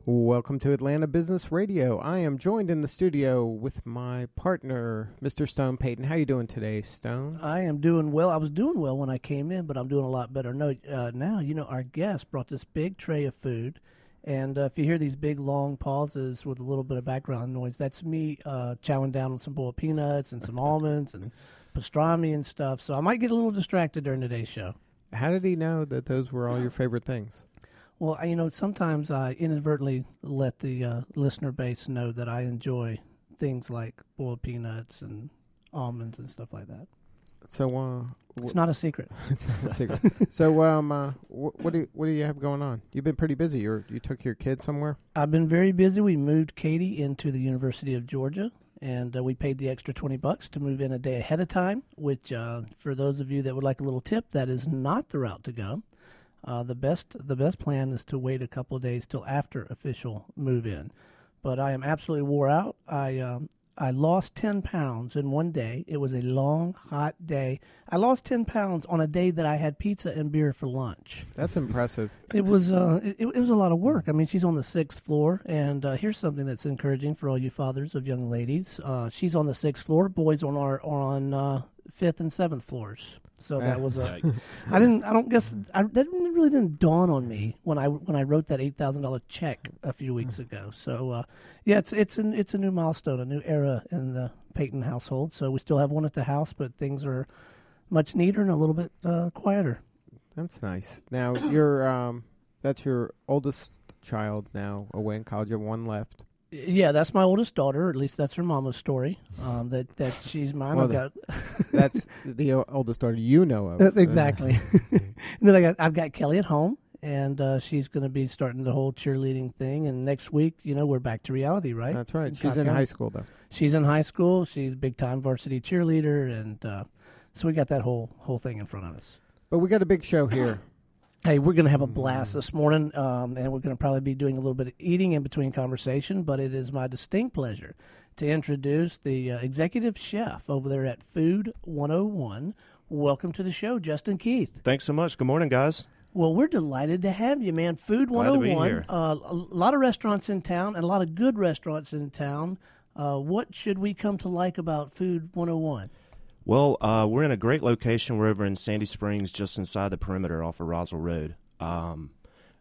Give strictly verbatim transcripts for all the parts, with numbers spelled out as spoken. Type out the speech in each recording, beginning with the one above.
Welcome to Atlanta Business Radio. I am joined in the studio with my partner, Mister Stone Payton. How you doing today, Stone? I am doing well. I was doing well when I came in, but I'm doing a lot better no, uh, now. You know, our guest brought this big tray of food, and uh, if you hear these big, long pauses with a little bit of background noise, that's me uh, chowing down on some boiled peanuts and some almonds and pastrami and stuff, so I might get a little distracted during today's show. How did he know that those were all your favorite things? Well, I, you know, sometimes I inadvertently let the uh, listener base know that I enjoy things like boiled peanuts and almonds and stuff like that. So, uh, it's wh- not a secret. It's not a secret. So, um, uh, wh- what do you, what do you have going on? You've been pretty busy. You you took your kid somewhere? I've been very busy. We moved Katie into the University of Georgia, and uh, we paid the extra twenty bucks to move in a day ahead of time. Which, uh, for those of you that would like a little tip, that is not the route to go. Uh, the best the best plan is to wait a couple of days till after official move-in. But I am absolutely wore out. I um, I lost ten pounds in one day. It was a long, hot day. I lost ten pounds on a day that I had pizza and beer for lunch. That's impressive. It was uh, it, it was a lot of work. I mean, she's on the sixth floor, and uh, here's something that's encouraging for all you fathers of young ladies. Uh, she's on the sixth floor. Boys on our are on uh, fifth and seventh floors. So that was a. I didn't. I don't guess I, that really didn't dawn on me when I when I wrote that eight thousand dollar check a few weeks ago. So uh, yeah, it's it's an it's a new milestone, a new era in the Payton household. So we still have one at the house, but things are much neater and a little bit uh, quieter. That's nice. Now you're um, that's your oldest child now away in college. You have one left. Yeah, that's my oldest daughter. At least that's her mama's story. Um, that that she's mine. Well, I've got that's the o- oldest daughter you know of. Exactly. And then I got I've got Kelly at home, and uh, she's going to be starting the whole cheerleading thing. And next week, you know, we're back to reality, right? That's right. She's in high school though. She's in high school. She's big time varsity cheerleader, and uh, so we got that whole whole thing in front of us. But we got a big show here. Hey, we're going to have a blast this morning, um, and we're going to probably be doing a little bit of eating in between conversation, but it is my distinct pleasure to introduce the uh, executive chef over there at Food one oh one. Welcome to the show, Justin Keith. Thanks so much. Good morning, guys. Well, we're delighted to have you, man. Food Glad one oh one. to be here. Uh, a lot of restaurants in town, and a lot of good restaurants in town. Uh, what should we come to like about Food one oh one? Well, uh, we're in a great location. We're over in Sandy Springs, just inside the perimeter off of Roswell Road. Um,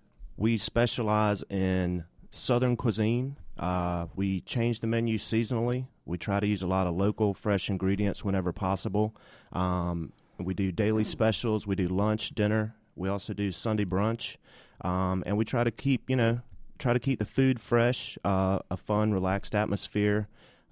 we specialize in Southern cuisine. Uh, we change the menu seasonally. We try to use a lot of local, fresh ingredients whenever possible. Um, we do daily specials. We do lunch, dinner. We also do Sunday brunch. Um, and we try to keep, you know, try to keep the food fresh, uh, a fun, relaxed atmosphere.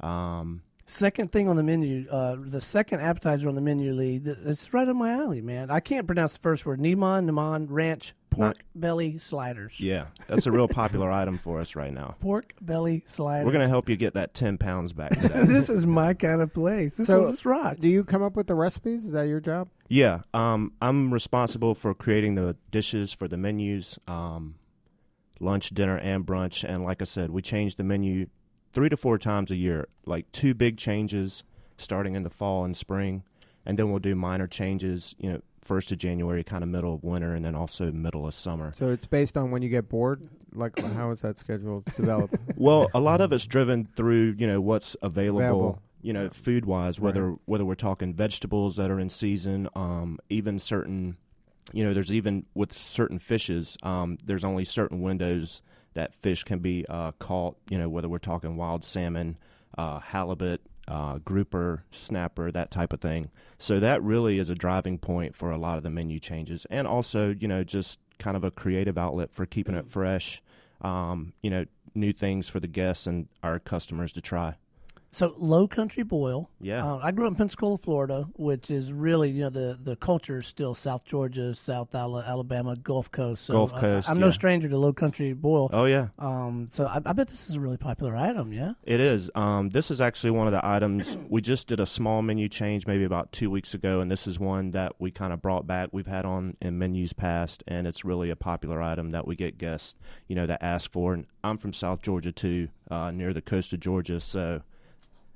Um Second thing on the menu, uh, the second appetizer on the menu, Lee, th- it's right up my alley, man. I can't pronounce the first word. Niman, Niman Ranch pork Not, belly sliders. Yeah, that's a real popular item for us right now. Pork belly sliders. We're going to help you get that ten pounds back today. This is my kind of place. This so, is right. Do you come up with the recipes? Is that your job? Yeah, um, I'm responsible for creating the dishes for the menus, um, lunch, dinner, and brunch. And like I said, we change the menu three to four times a year, like two big changes starting in the fall and spring, and then we'll do minor changes, you know, first of January, kind of middle of winter, and then also middle of summer. So it's based on when you get bored? Like, how is that schedule developed? Well, a lot of it's driven through, you know, what's available, available. you know, food-wise, whether Right. whether we're talking vegetables that are in season, um, even certain, you know, there's even with certain fishes, um, there's only certain windows that fish can be uh, caught, you know, whether we're talking wild salmon, uh, halibut, uh, grouper, snapper, that type of thing. So that really is a driving point for a lot of the menu changes. And also, you know, just kind of a creative outlet for keeping it fresh, um, you know, new things for the guests and our customers to try. So Low Country Boil. Yeah. Uh, I grew up in Pensacola, Florida, which is really, you know, the, the culture is still South Georgia, South Alabama, Gulf Coast. So Gulf Coast, I, I'm yeah. no stranger to Low Country Boil. Oh, yeah. Um, so I, I bet this is a really popular item, yeah? It is. Um, this is actually one of the items. We just did a small menu change maybe about two weeks ago, and this is one that we kind of brought back. We've had on in menus past, and it's really a popular item that we get guests, you know, that ask for. And I'm from South Georgia, too, uh, near the coast of Georgia, so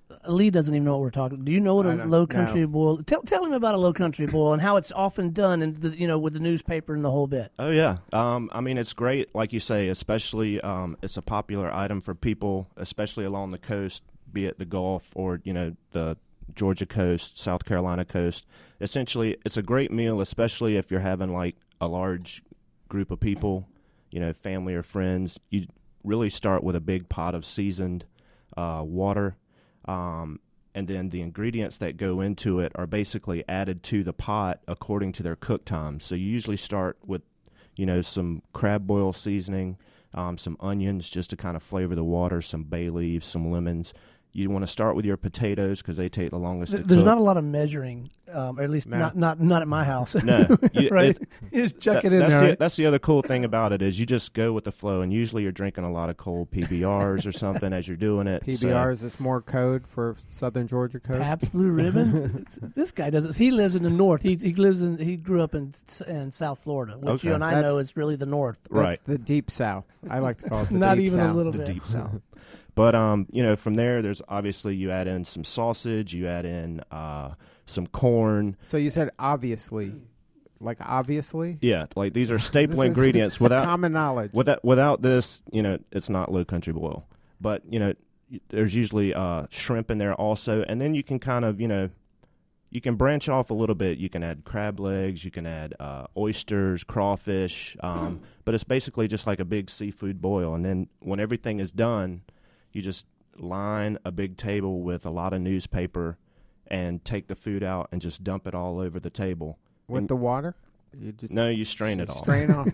Lee doesn't even know what we're talking. Do you know what I a don't low country know. boil? Tell tell him about a low country boil and how it's often done, and the, you know, with the newspaper and the whole bit. Oh yeah, um, I mean it's great, like you say. Especially, um, it's a popular item for people, especially along the coast, be it the Gulf or you know the Georgia coast, South Carolina coast. Essentially, it's a great meal, especially if you're having like a large group of people, you know, family or friends. You really start with a big pot of seasoned uh, water. Um, and then the ingredients that go into it are basically added to the pot according to their cook time. So you usually start with, you know, some crab boil seasoning, um, some onions just to kind of flavor the water, some bay leaves, some lemons. You want to start with your potatoes because they take the longest Th- to There's cook. not a lot of measuring, um, or at least No. not, not not at my house. No, you- right? it- You just chuck That- it in that's there. the, right? that's the other cool thing about it is you just go with the flow, and usually you're drinking a lot of cold P B Rs or something as you're doing it. P B so- R, is this more code for Southern Georgia code? Pabst Blue Ribbon. This guy doesn't. He lives in the north. He he lives in. He grew up in in South Florida, which Okay. you and I That's- know is really the north. That's Right. the deep south. I like to call it the Not deep even south. a little the bit. deep south. But um, you know, from there, there's obviously you add in some sausage, you add in uh, some corn. So you said obviously, like obviously. Yeah, like these are staple This is ingredients. Without common knowledge. without without this, you know, it's not low country boil. But you know, y- there's usually uh, shrimp in there also, and then you can kind of you know, you can branch off a little bit. You can add crab legs, you can add uh, oysters, crawfish, um, but it's basically just like a big seafood boil. And then when everything is done, you just line a big table with a lot of newspaper and take the food out and just dump it all over the table. With And- the water? You just No, you strain it all. strain off.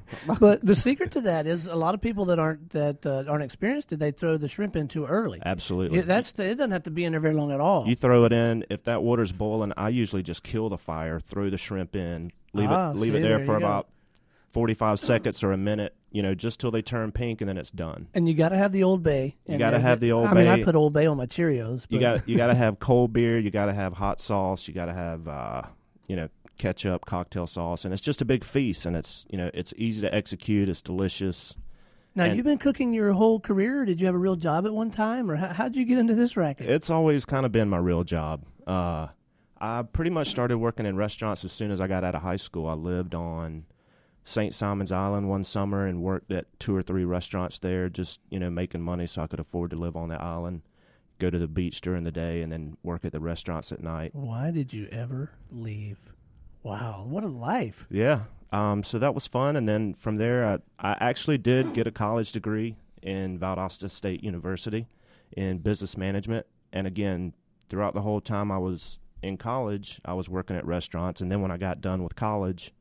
But the secret to that is a lot of people that aren't that uh, aren't experienced, they throw the shrimp in too early. Absolutely. Yeah, that's it. Doesn't have to be in there very long at all. You throw it in. If that water's boiling, I usually just kill the fire, throw the shrimp in, leave Ah, it leave see, it there there for you go. about forty-five seconds or a minute, you know, just till they turn pink, and then it's done. And you got to have the Old Bay. You in gotta there. have the Old I mean, I Bay. put Old Bay on my Cheerios. You but- got you got to have cold beer, you got to have hot sauce, you got to have uh, you know, ketchup, cocktail sauce, and it's just a big feast, and it's, you know, it's easy to execute, it's delicious. Now, and- you've been cooking your whole career, or did you have a real job at one time, or how, how'd you get into this racket? It's always kind of been my real job. Uh, I pretty much started working in restaurants as soon as I got out of high school. I lived on Saint Simon's Island one summer and worked at two or three restaurants there, just, you know, making money so I could afford to live on the island, go to the beach during the day, and then work at the restaurants at night. Why did you ever leave? Wow, what a life. Yeah. Um, so that was fun. And then from there, I, I actually did get a college degree in Valdosta State University in business management. And again, throughout the whole time I was in college, I was working at restaurants. And then when I got done with college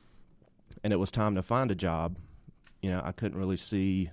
and it was time to find a job, you know, I couldn't really see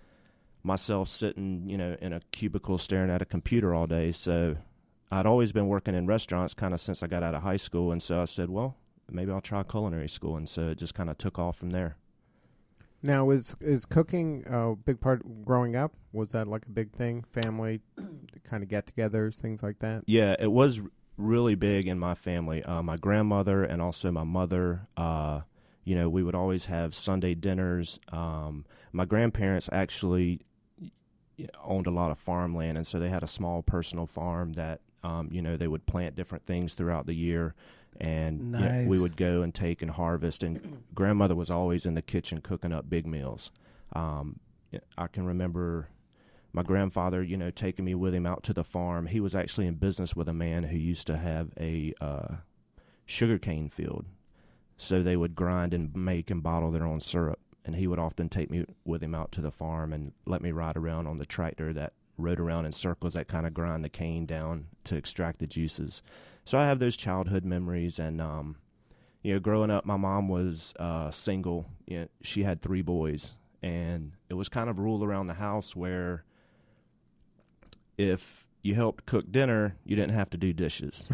myself sitting, you know, in a cubicle staring at a computer all day. So I'd always been working in restaurants kind of since I got out of high school. And so I said, well, maybe I'll try culinary school. And so it just kind of took off from there. Now, is is cooking a big part growing up? Was that like a big thing? Family kind of get-togethers, things like that? Yeah, it was r- really big in my family. Uh, my grandmother and also my mother, uh, you know, we would always have Sunday dinners. Um, my grandparents actually y- owned a lot of farmland, and so they had a small personal farm that, um, you know, they would plant different things throughout the year. And you know, Nice. we would go and take and harvest. And grandmother was always in the kitchen cooking up big meals. Um, I can remember my grandfather, you know, taking me with him out to the farm. He was actually in business with a man who used to have a uh, sugarcane field. So they would grind and make and bottle their own syrup. And he would often take me with him out to the farm and let me ride around on the tractor that rode around in circles that kind of grind the cane down to extract the juices. So I have those childhood memories. And, um, you know, growing up, my mom was uh, single. You know, she had three boys. And it was kind of rule around the house where if you helped cook dinner, you didn't have to do dishes.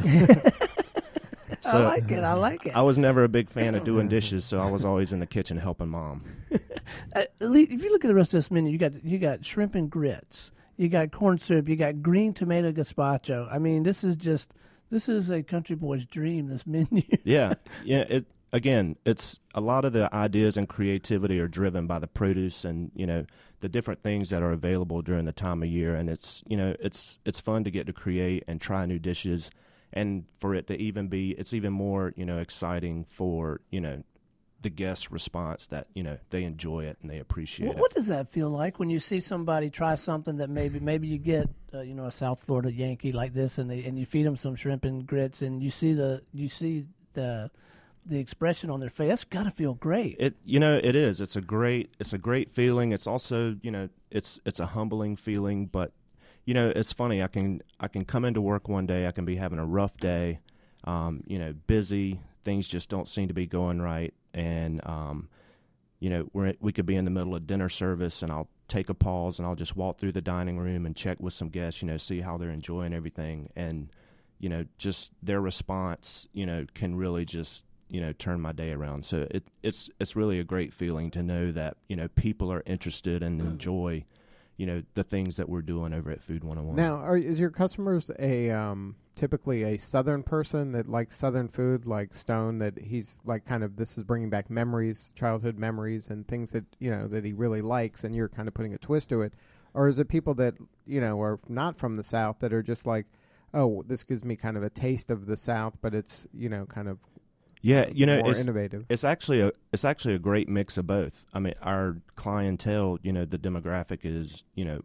I like it. I like it. I was never a big fan of doing dishes, so I was always in the kitchen helping mom. Uh, Lee, if you look at the rest of this menu, you got you got shrimp and grits, you got corn soup, you got green tomato gazpacho. I mean, this is just this is a country boy's dream. This menu. Yeah, yeah. It again, it's a lot of the ideas and creativity are driven by the produce and, you know, the different things that are available during the time of year. And it's, you know, it's it's fun to get to create and try new dishes, and for it to even be, it's even more, you know, exciting for, you know, the guest response that, you know, they enjoy it and they appreciate what, it. What does that feel like when you see somebody try something that maybe maybe you get, uh, you know, a South Florida Yankee like this, and they and you feed them some shrimp and grits, and you see the you see the the expression on their face? That's got to feel great. It, you know, it is. It's a great, it's a great feeling. It's also, you know, it's it's a humbling feeling. But, you know, it's funny. I can I can come into work one day. I can be having a rough day, um, you know, busy. Things just don't seem to be going right, and um, you know, we're we could be in the middle of dinner service, and I'll take a pause and I'll just walk through the dining room and check with some guests, you know, see how they're enjoying everything, and you know, just their response, you know, can really just, you know, turn my day around. So it, it's it's really a great feeling to know that, you know, people are interested and enjoy, you know, the things that we're doing over at Food one oh one. Now, are, is your customers a um, typically a Southern person that likes Southern food, like Stone, that he's like kind of, this is bringing back memories, childhood memories, and things that, you know, that he really likes, and you're kind of putting a twist to it? Or is it people that, you know, are not from the South that are just like, oh, this gives me kind of a taste of the South, but it's, you know, kind of Yeah, you know, more it's innovative? It's actually a it's actually a great mix of both. I mean, our clientele, you know, the demographic is, you know,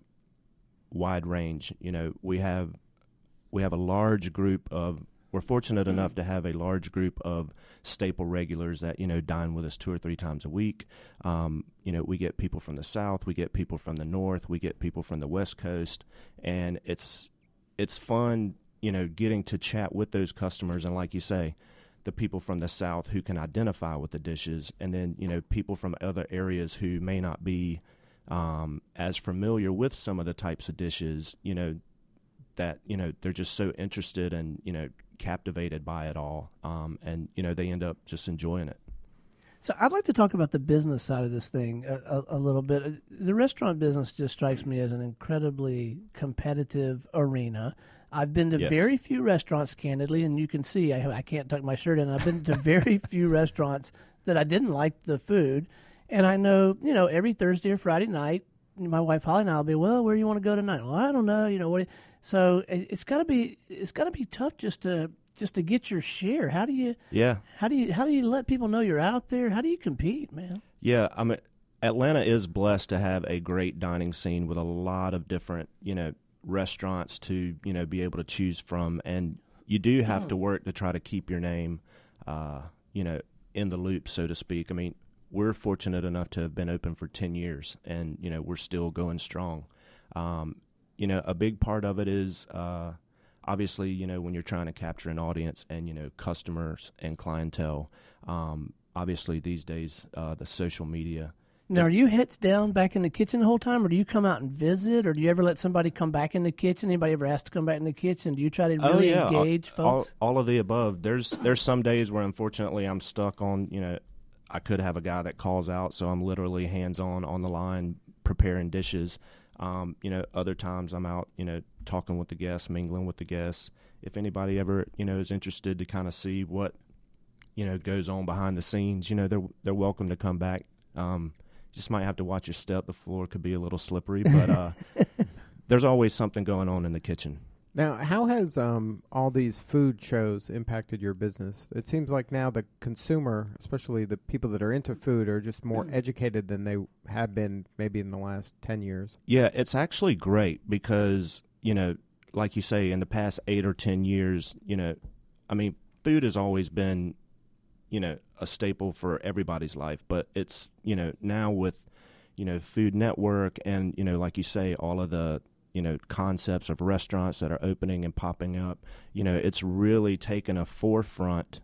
wide range. You know, we have we have a large group of we're fortunate enough to have a large group of staple regulars that, you know, dine with us two or three times a week. Um, you know, we get people from the South, we get people from the North, we get people from the West Coast, and it's it's fun, you know, getting to chat with those customers, and like you say, the people from the South who can identify with the dishes, and then, you know, people from other areas who may not be um, as familiar with some of the types of dishes, you know, that, you know, they're just so interested and, you know, captivated by it all. Um, and, you know, they end up just enjoying it. So I'd like to talk about the business side of this thing a, a, a little bit. The restaurant business just strikes me as an incredibly competitive arena. I've been to Yes. very few restaurants, candidly, and you can see I, I can't tuck my shirt in. I've been to very few restaurants that I didn't like the food. And I know, you know, every Thursday or Friday night, my wife Holly and I will be, well, where do you want to go tonight? Well, I don't know, you know what. So it, it's got to be it's got to be tough just to just to get your share. How do you Yeah. how do you how do you let people know you're out there? How do you compete, man? Yeah, I mean, Atlanta is blessed to have a great dining scene with a lot of different, you know, restaurants to, you know, be able to choose from, and you do have to work to try to keep your name, uh, you know, in the loop, so to speak. I mean, we're fortunate enough to have been open for ten years, and, you know, we're still going strong. Um, you know, a big part of it is, uh, obviously, you know, when you're trying to capture an audience and, you know, customers and clientele, um, obviously these days, uh, the social media. Now, are you heads down back in the kitchen the whole time, or do you come out and visit, or do you ever let somebody come back in the kitchen? Anybody ever asked to come back in the kitchen? Do you try to really oh, yeah. engage all, folks? All, all of the above. There's there's some days where, unfortunately, I'm stuck on, you know, I could have a guy that calls out, so I'm literally hands-on on the line preparing dishes. Um, you know, other times I'm out, you know, talking with the guests, mingling with the guests. If anybody ever, you know, is interested to kind of see what, you know, goes on behind the scenes, you know, they're they're welcome to come back. Um, just might have to watch your step. The floor could be a little slippery, but uh, there's always something going on in the kitchen. Now, how has um, all these food shows impacted your business? It seems like now the consumer, especially the people that are into food, are just more educated than they have been maybe in the last ten years. Yeah, it's actually great because, you know, like you say, in the past eight or ten years, you know, I mean, food has always been, you know, a staple for everybody's life. But it's, you know, now with, you know, Food Network and, you know, like you say, all of the, you know, concepts of restaurants that are opening and popping up, you know, it's really taken a forefront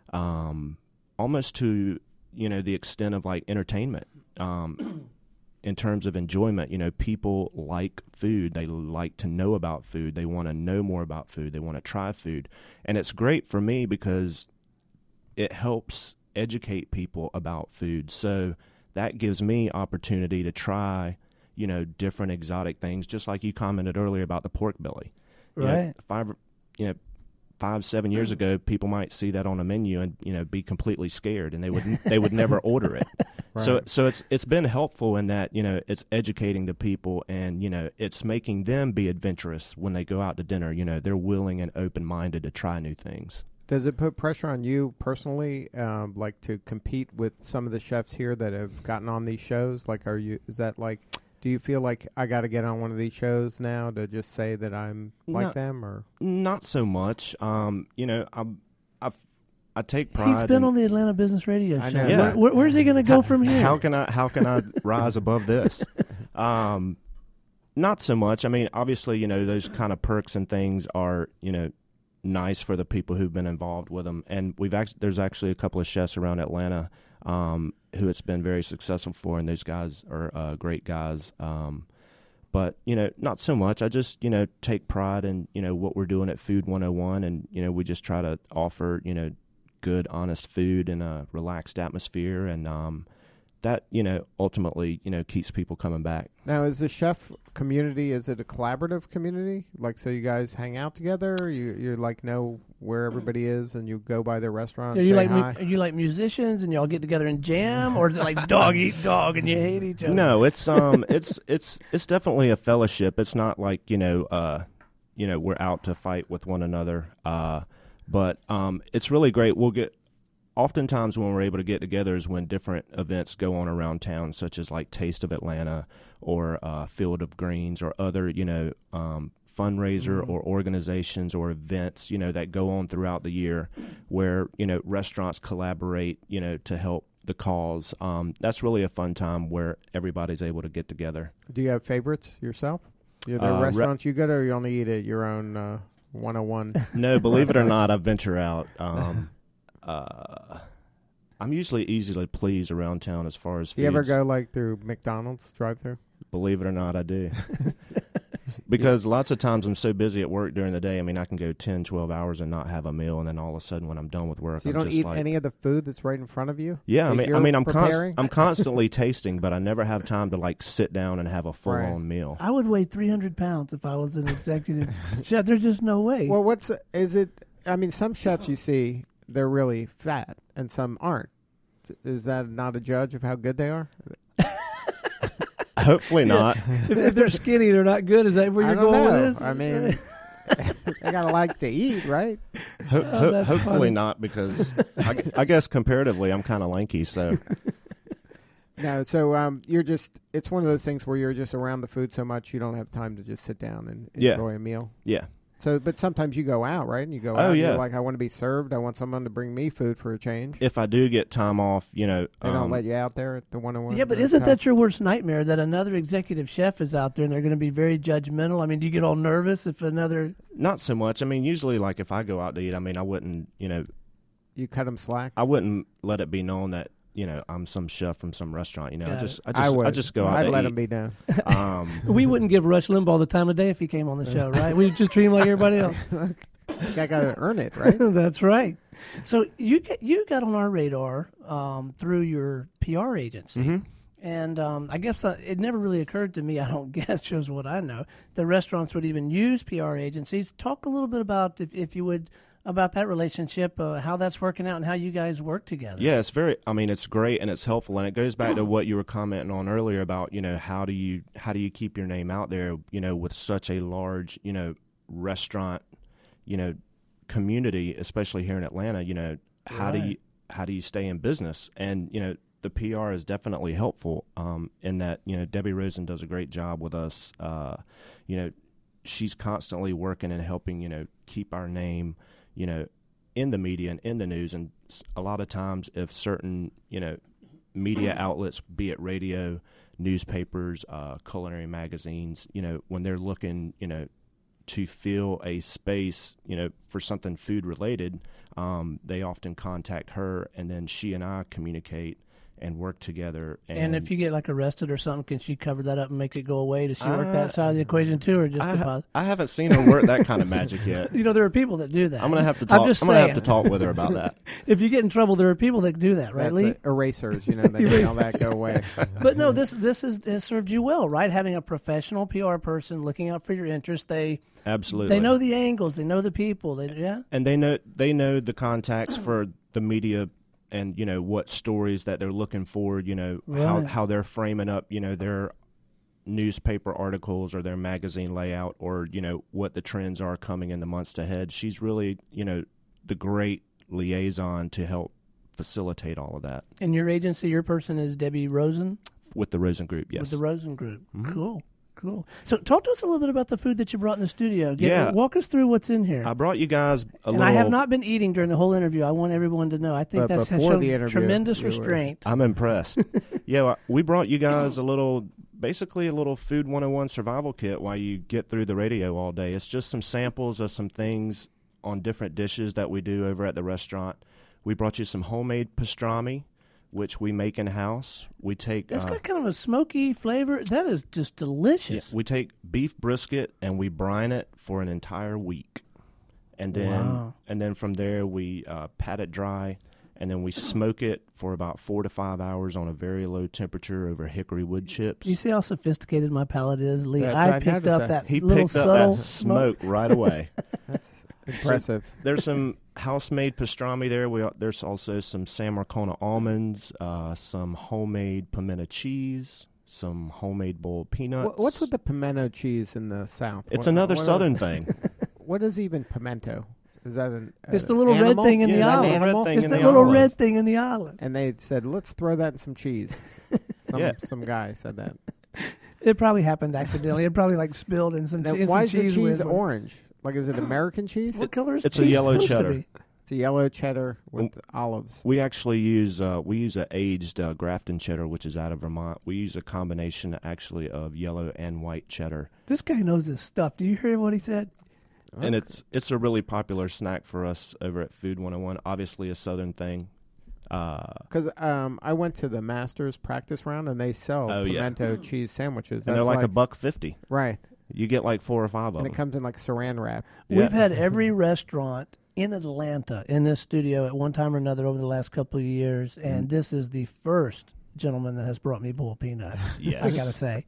um, almost to, you know, the extent of like entertainment um, in terms of enjoyment. You know, people like food. They like to know about food. They want to know more about food. They want to try food. And it's great for me because it helps educate people about food. So that gives me opportunity to try, you know, different exotic things, just like you commented earlier about the pork belly. You Right. know, if I, you know, five, seven years ago, people might see that on a menu and, you know, be completely scared, and they would they would never order it. Right. So so it's it's been helpful in that, you know, it's educating the people, and, you know, it's making them be adventurous when they go out to dinner. You know, they're willing and open-minded to try new things. Does it put pressure on you personally, um, like to compete with some of the chefs here that have gotten on these shows? Like, are you, is that like, do you feel like I got to get on one of these shows now to just say that I'm like Not- them, or? Not so much. Um, you know, I'm, I've, I take pride. He's been in, on the Atlanta Business Radio I show. know. Yeah. Where, where, where's he going to go from here? How can I how can I rise above this? Um, not so much. I mean, obviously, you know, those kind of perks and things are, you know, nice for the people who've been involved with them. And we've actually there's actually a couple of chefs around Atlanta um, who it's been very successful for, and those guys are uh, great guys. Um, but you know, not so much. I just you know take pride in you know what we're doing at Food one oh one, and you know we just try to offer you know good, honest food in a relaxed atmosphere, and um, that you know ultimately you know keeps people coming back. Now, is the chef community, is it a collaborative community? Like, so you guys hang out together? You you like know where everybody is, and you go by their restaurant? Are you say like mu- hi? are you like musicians and y'all get together and jam, or is it like dog eat dog and you hate each other? No, it's um, it's it's it's definitely a fellowship. It's not like you know, uh, you know, we're out to fight with one another. Uh, but um, it's really great. We'll get. Oftentimes when we're able to get together is when different events go on around town, such as like Taste of Atlanta or uh, Field of Greens or other, you know, um, fundraiser Mm-hmm. or organizations or events, you know, that go on throughout the year where, you know, restaurants collaborate, you know, to help the cause. Um, that's really a fun time where everybody's able to get together. Do you have favorites yourself? Are there Uh, re- restaurants you go to, or you only eat at your own uh, one oh one? No, believe it or not, I venture out. Um, uh, I'm usually easy to please around town as far as Do you ever foods. go like through McDonald's drive-through? Believe it or not, I do. Because lots of times I'm so busy at work during the day. I mean, I can go ten, twelve hours and not have a meal, and then all of a sudden when I'm done with work, So you I'm don't just eat like, any of the food that's right in front of you? yeah, I that mean, I you're mean, I'm const- preparing? I'm constantly tasting, but I never have time to like sit down and have a full Right. on meal. I would weigh three hundred pounds if I was an executive chef. There's just no way. Well, what's is it? I mean, some chefs you see, they're really fat, and some aren't. Is that not a judge of how good they are? Hopefully not. if, if they're skinny, they're not good. Is that where I you're don't going know. with this? I mean, they gotta like to eat, right? Ho- Oh, ho- that's hopefully funny. not, because I, gu- I guess comparatively I'm kind of lanky, so No, so um, you're just, it's one of those things where you're just around the food so much you don't have time to just sit down and Yeah. enjoy a meal. yeah. So, but sometimes you go out, right? And you go Oh, out and yeah. you're like, I want to be served. I want someone to bring me food for a change. If I do get time off, you know, They don't um, let you out there at the one oh one. Yeah, but isn't that your worst nightmare, that another executive chef is out there and they're going to be very judgmental? I mean, do you get all nervous if another... not so much. I mean, usually, like if I go out to eat, I mean, I wouldn't, you know, You cut them slack? I wouldn't let it be known that you know I'm some chef from some restaurant. You know, I Got just, I I just, would. I just go out I'd to let eat. them be known. Um, We wouldn't give Rush Limbaugh the time of day if he came on the show, right? We'd just treat him like everybody else. I got to earn it, right? That's right. So you get, you got on our radar um, through your P R agency. mhm. And um, I guess uh, it never really occurred to me, I don't guess, shows what I know, that restaurants would even use P R agencies. Talk a little bit about, if, if you would, about that relationship, uh, how that's working out and how you guys work together. Yeah, it's very. I mean, it's great and it's helpful, and it goes back to what you were commenting on earlier about you know how do you how do you keep your name out there you know with such a large you know restaurant you know community, especially here in Atlanta. You know how do Right. you how do you stay in business? And you know the P R is definitely helpful um, in that you know Debbie Rosen does a great job with us. Uh, you know she's constantly working and helping you know keep our name you know, in the media and in the news. And s- a lot of times if certain, you know, media outlets, be it radio, newspapers, uh, culinary magazines, you know, when they're looking, you know, to fill a space, you know, for something food related, um, they often contact her, and then she and I communicate and work together. And, And if you get like arrested or something, can she cover that up and make it go away? Does she work that side of the equation too, or just I, the ha- positive? I haven't seen her work that kind of magic yet. You know, there are people that do that. I'm gonna have to talk. I'm I'm, just gonna saying. have to talk with her about that. If you get in trouble, there are people that do that, right, That's Lee? it. Erasers, you know, they make all that go away. But no, this this is, has served you well, right? Having a professional P R person looking out for your interests. They Absolutely. they know the angles. They know the people. They, yeah. and they know they know the contacts for the media, and you know what stories that they're looking for. You know how Right. how they're framing up. You know their newspaper articles or their magazine layout, or you know what the trends are coming in the months ahead. She's really you know the great liaison to help facilitate all of that And your agency, your person is Debbie Rosen with the Rosen Group. Yes. with the Rosen Group. Mhm. Cool. Cool. So talk to us a little bit about the food that you brought in the studio. Get, Yeah. Walk us through what's in here. I brought you guys a and little. I have not been eating during the whole interview. I want everyone to know. I think But that's has before shown the interview, tremendous you were- restraint. I'm impressed. yeah, well, we brought you guys a little, basically a little Food one oh one survival kit while you get through the radio all day. It's just some samples of some things on different dishes that we do over at the restaurant. We brought you some homemade pastrami, which we make in house. We take It's uh, got kind of a smoky flavor. That is just delicious. yeah, we take beef brisket and we brine it for an entire week, and then Wow. and then from there we uh, pat it dry, and then we smoke it for about four to five hours on a very low temperature over hickory wood chips. You see how sophisticated my palate is, Lee? That's I what I picked had to up say. that He little picked up subtle that smoke. smoke right away. That's impressive. There's some house-made pastrami there. We there's also some San Marcona almonds, uh, some homemade pimento cheese, some homemade boiled peanuts. Wha- What's with the pimento cheese in the South? It's What- another what are- Southern thing. What is even pimento? Is that an? It's uh, the little animal? red thing in Yeah, the that olive. little red thing It's in that the little olive. red thing in the olive. And they said, let's throw that in some cheese. Some, Yeah. some guy said that. It probably happened accidentally. It probably like spilled in some, Now, che- in why some is the cheese. cheese whiz. orange? Like, is it American cheese? What color is It's a cheese yellow supposed to cheddar. be? It's a yellow cheddar with olives. We actually use uh, we use a aged uh, Grafton cheddar, which is out of Vermont. We use a combination actually of yellow and white cheddar, This guy knows his stuff. Do you hear what he said? and it's it's a really popular snack for us over at Food one oh one. Obviously, a Southern thing. Uh, Because um, I went to the Masters practice round, and they sell Oh, yeah. pimento cheese sandwiches. and they're That's like, a buck fifty. right, You get like four or five of and them. it comes in like saran wrap. Yeah. We've had every restaurant in Atlanta in this studio at one time or another over the last couple of years, and Mm. this is the first gentleman that has brought me boiled peanuts. Yes. I gotta say.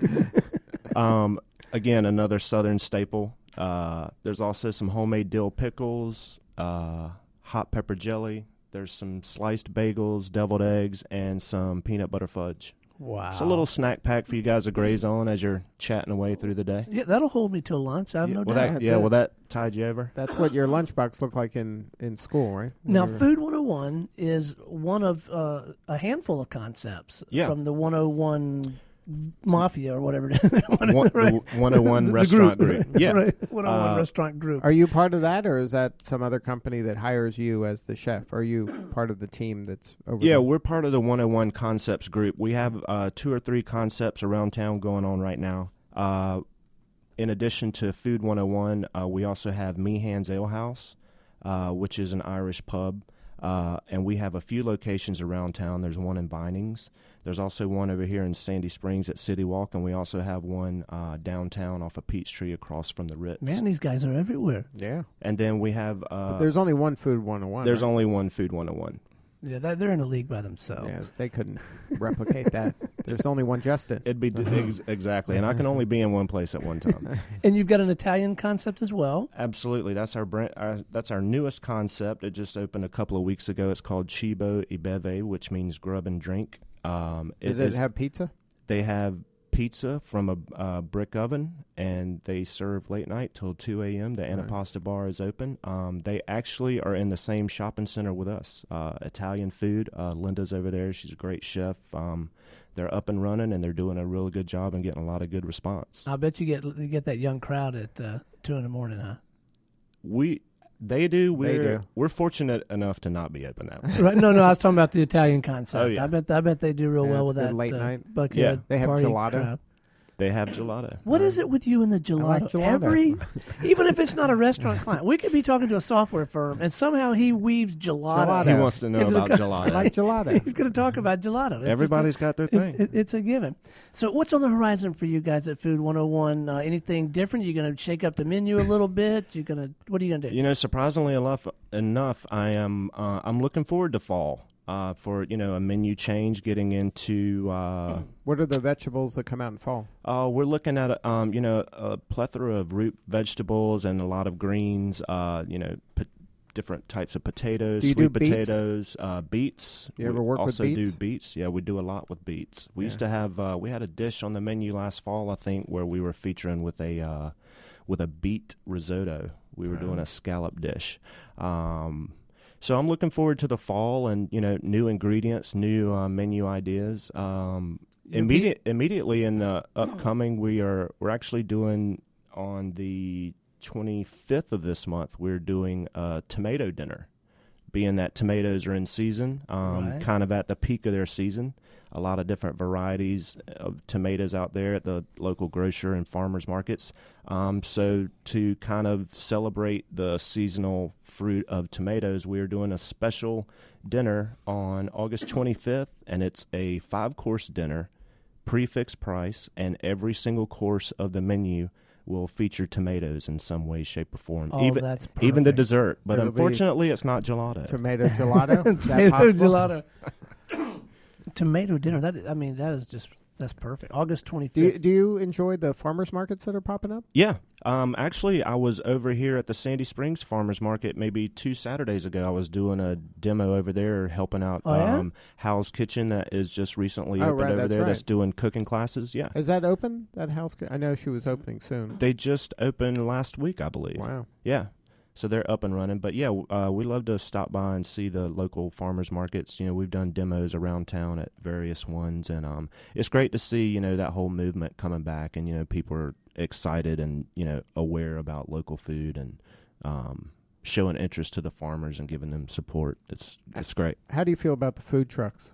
um, again, another Southern staple. Uh, there's also some homemade dill pickles, uh, hot pepper jelly. There's some sliced bagels, deviled eggs, and some peanut butter fudge. Wow. It's a little snack pack for you guys to graze on as you're chatting away through the day. Yeah, that'll hold me till lunch. I have yeah, no well, doubt. that, That's yeah, it. well, that tied you over. That's what your lunchbox looked like in, in school, right? When Now, you were- Food one oh one is one of uh, a handful of concepts Yeah. from the one oh one Mafia or whatever it is. One, Right. The one oh one The- the restaurant group. Yeah. right. one oh one Uh, restaurant group. Are you part of that, or is that some other company that hires you as the chef? Are you part of the team that's over Yeah, there? we're part of the one oh one Concepts group. We have uh, two or three concepts around town going on right now. Uh, in addition to Food one oh one, uh, we also have Meehan's Ale House, uh, which is an Irish pub. Uh, and we have a few locations around town. There's one in Vinings. There's also one over here in Sandy Springs at City Walk, and we also have one uh, downtown off of Peachtree across from the Ritz. Man, these guys are everywhere. Yeah. And then we have... Uh, But there's only one Food one oh one. there's right? only one Food one oh one. Yeah, that, they're in a league by themselves. Yeah, they couldn't replicate that. There's only one Justin. It'd be ex- exactly, and I can only be in one place at one time. And you've got an Italian concept as well. Absolutely, that's our brand. Our, that's our newest concept. It just opened a couple of weeks ago. It's called Cibo e Beve, which means grub and drink. Um, Does it have pizza? They have pizza from a uh, brick oven, and they serve late night till two a.m. The Nice. Anapasta bar is open. Um, they actually are in the same shopping center with us. Uh, Italian food. Uh, Linda's over there. She's a great chef. Um, they're up and running, and they're doing a really good job and getting a lot of good response. I bet you get you get that young crowd at uh, two in the morning, huh? We, they do. We're They do. we're fortunate enough to not be open that way. Right? No, no, I was talking about the Italian concept. Oh, yeah. I bet I bet they do real Yeah, well it's with good that late uh, night. Buckhead Yeah. They have party gelato? crowd. They have gelato. What is it with you and the gelato? like gelato. Every, even if it's not a restaurant client, we could be talking to a software firm, and somehow he weaves gelato. Gelato. He wants to know Into the about co- gelato. I like gelato. He's going to talk about gelato. It's just Everybody's got their a, thing. it, it, it's a given. So, what's on the horizon for you guys at Food one oh one? Uh, anything different? You're going to shake up the menu a little bit. You're going to. What are you going to do? You know, surprisingly enough, enough, I am. Uh, I'm looking forward to fall uh, for you know a menu change, getting into. Uh, What are the vegetables that come out in fall? uh, we're looking at um, you know a plethora of root vegetables and a lot of greens. Uh, you know. Po- different types of potatoes, Do you sweet do beets? potatoes, uh, beets. You ever We work with also do beets? beets. Yeah, we do a lot with beets. We Yeah. used to have uh, we had a dish on the menu last fall, I think, where we were featuring with a uh, with a beet risotto. We were doing Oh. a scallop dish. Um, so I'm looking forward to the fall and you know new ingredients, new uh, menu ideas. Um, New immediate immediately in the upcoming, we are we're actually doing on the twenty-fifth of this month, we're doing a tomato dinner, being that tomatoes are in season, um, Right. kind of at the peak of their season. A lot of different varieties of tomatoes out there at the local grocer and farmers markets. Um, so to kind of celebrate the seasonal fruit of tomatoes, we are doing a special dinner on August twenty-fifth, and it's a five-course dinner, prefix price, and every single course of the menu will feature tomatoes in some way, shape, or form. Oh, even that's even the perfect. dessert, but It'll be unfortunately, it's not gelato. Tomato gelato? Is that Tomato possible? gelato. Tomato dinner. That I mean, that is just that's perfect. August twenty Do you, fifth. do you enjoy the farmers markets that are popping up? Yeah. Um, actually, I was over here at the Sandy Springs Farmers Market maybe two Saturdays ago. I was doing a demo over there, helping out Oh, yeah? um, Hal's Kitchen that is just recently Oh, opened right, over that's there. That's right. doing cooking classes. Yeah, Is that open? That house? I know she was opening soon. they just opened last week, I believe. Wow. Yeah. So they're up and running. But yeah, w- uh, we love to stop by and see the local farmers markets. You know, we've done demos around town at various ones, and um, it's great to see, you know, that whole movement coming back, and, you know, people are excited and, you know, aware about local food and um, showing interest to the farmers and giving them support. It's it's great. How do you feel about the food trucks?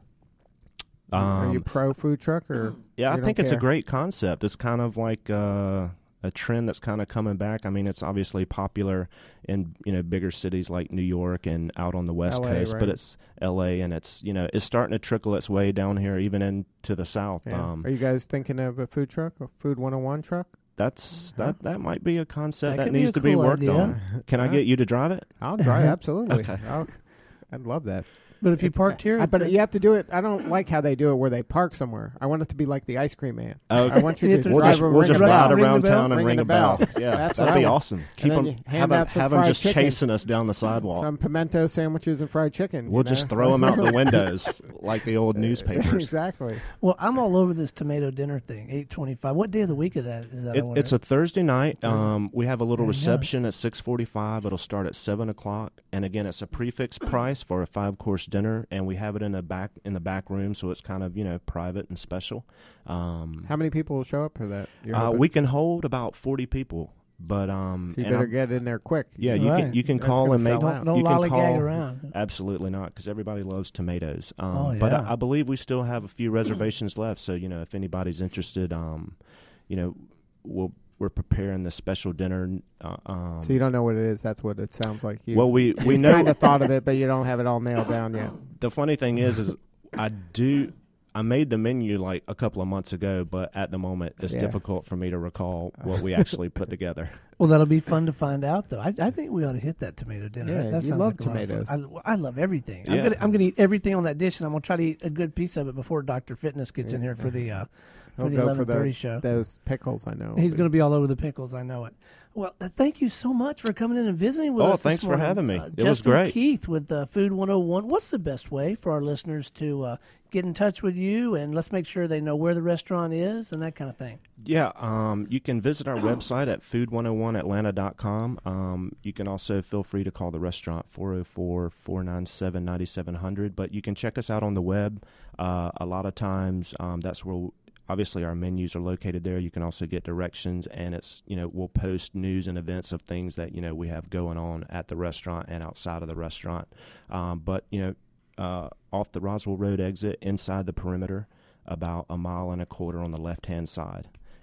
are you Um, pro food truck or? Yeah, you I don't think it's a care? great concept. It's kind of like uh, a trend that's kind of coming back. I mean, it's obviously popular in you know bigger cities like New York and out on the West L A, Coast, right. but it's L A and it's you know it's starting to trickle its way down here, even into the South. Yeah. Um, Are you guys thinking of a food truck, a Food one oh one truck? that's Huh? that that might be a concept That that, could be needs a to be cool worked idea. on. Can I Huh? get you to drive it? I'll drive, absolutely. Okay. I'll, I'd love that. But if you It's- parked here, I, at but the- you have to do it. I don't like how they do it where they park somewhere. I want it to be like the ice cream man. Oh, I want you You to have to We'll drive just a we'll ring just a bell. ride Ring the around bell? town and Ring ring the a bell. bell. Yeah, That's that'd what I be want. awesome. Keep then them you hand have 'em- out some have 'em fried just chicken. chasing us down the sidewalk. Some pimento sandwiches and fried chicken. We'll you just know? throw them out the windows like the old newspapers. Exactly. well, I'm all over this tomato dinner thing. eight twenty-five. What day of the week is that? Is that? I It, wonder? it's a Thursday night. Um, we have a little There you go. reception at six forty-five. It'll start at seven o'clock, and again, it's a prefix price for a five-course dinner, and we have it in a back in the back room, so it's kind of you know private and special. Um, How many people will show up for that? You're uh, hoping? we can hold about forty people, but um, So you and better I'm- get in there quick. yeah, you Right. can you can That's call gonna and make sell don't out. don't you can lollygag call- around. Absolutely not, because everybody loves tomatoes. Um, Oh, But yeah. I, I believe we still have a few reservations left. So you know, if anybody's interested, um, you know, we'll, we're preparing the special dinner. Uh, um, So you don't know what it is. That's what it sounds like. You well, we we you know kind of thought of it, but you don't have it all nailed down yet. the funny thing is, is I do. I made the menu like a couple of months ago, but at the moment it's Yeah. difficult for me to recall what we actually put together. Well, that'll be fun to find out, though. I, I think we ought to hit that tomato dinner. Yeah, that, that you sounds love like a lot of fun. tomatoes. I, I love everything. I'm Yeah. gonna I'm gonna eat everything on that dish, and I'm gonna try to eat a good piece of it before Doctor Fitness gets in here for the uh, for He'll the go eleven for thirty the, show. those pickles. I know. He's going to be all over the pickles. I know it. Well, uh, thank you so much for coming in and visiting with Oh, us. this thanks for morning. having me. Uh, It was Justin great. Keith with uh, Food one oh one. What's the best way for our listeners to uh, get in touch with you? And let's make sure they know where the restaurant is and that kind of thing. Yeah, um, you can visit our website at food one oh one atlanta dot com. Um, you can also feel free to call the restaurant four oh four, four nine seven, nine seven zero zero. But you can check us out on the web. Uh, a lot of times um, that's where obviously our menus are located there. You can also get directions, and it's, you know, we'll post news and events of things that, you know, we have going on at the restaurant and outside of the restaurant. Um, but, you know, uh, off the Roswell Road exit, inside the perimeter, about a mile and a quarter on the left-hand side.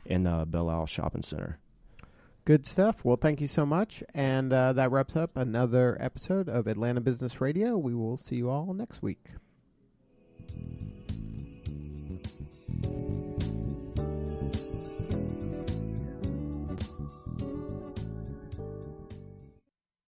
in the Belle Isle Shopping Center. Good stuff. Well, thank you so much. And uh, that wraps up another episode of Atlanta Business Radio. We will see you all next week.